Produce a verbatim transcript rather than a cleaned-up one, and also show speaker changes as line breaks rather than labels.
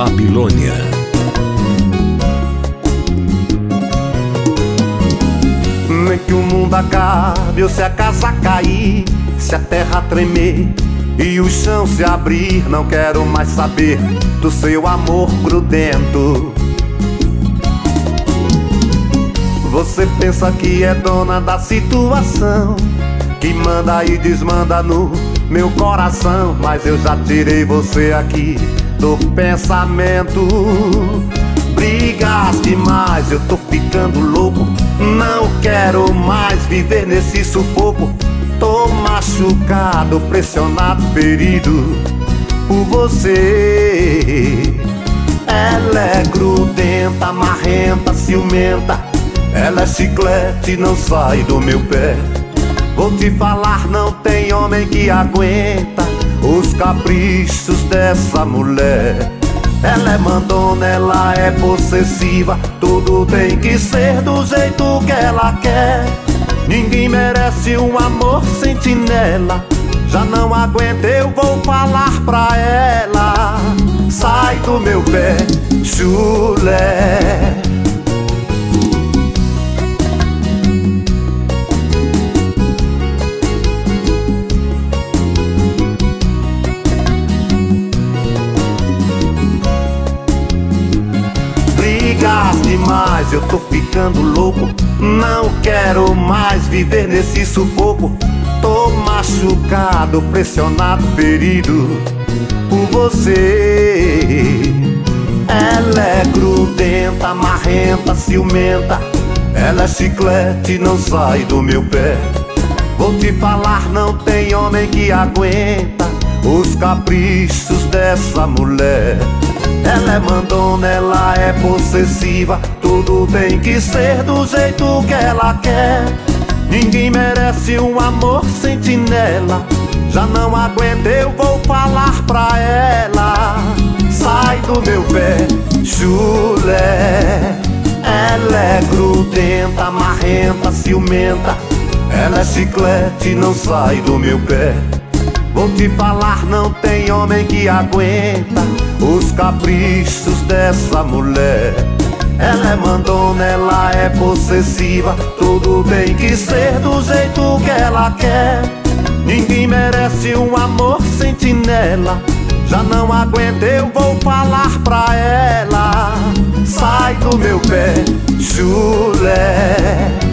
Babilônia.
Nem que o mundo acabe ou se a casa cair, se a terra tremer e o chão se abrir, não quero mais saber do seu amor grudento. Você pensa que é dona da situação, que manda e desmanda no meu coração, mas eu já tirei você aqui do pensamento. Brigas demais, eu tô ficando louco, não quero mais viver nesse sufoco. Tô machucado, pressionado, ferido por você. Ela é grudenta, marrenta, ciumenta, ela é chiclete, não sai do meu pé. Vou te falar, não tem homem que aguenta os caprichos dessa mulher. Ela é mandona, ela é possessiva, tudo tem que ser do jeito que ela quer. Ninguém merece um amor sentinela, já não aguento, eu vou falar pra ela. Sai do meu pé, chulé. Brigas demais, eu tô ficando louco, não quero mais viver nesse sufoco. Tô machucado, pressionado, ferido por você. Ela é grudenta, marrenta, ciumenta, ela é chiclete, não sai do meu pé. Vou te falar, não tem homem que aguenta os caprichos dessa mulher. Ela é mandona, ela é possessiva, tudo tem que ser do jeito que ela quer. Ninguém merece um amor sentinela, já não aguento, eu vou falar pra ela. Sai do meu pé, chulé. Ela é grudenta, marrenta, ciumenta, ela é chiclete, não sai do meu pé. Vou te falar, não tem homem que aguenta os caprichos dessa mulher. Ela é mandona, ela é possessiva, tudo tem que ser do jeito que ela quer. Ninguém merece um amor sentinela, já não aguento, eu vou falar pra ela. Sai do meu pé, chulé.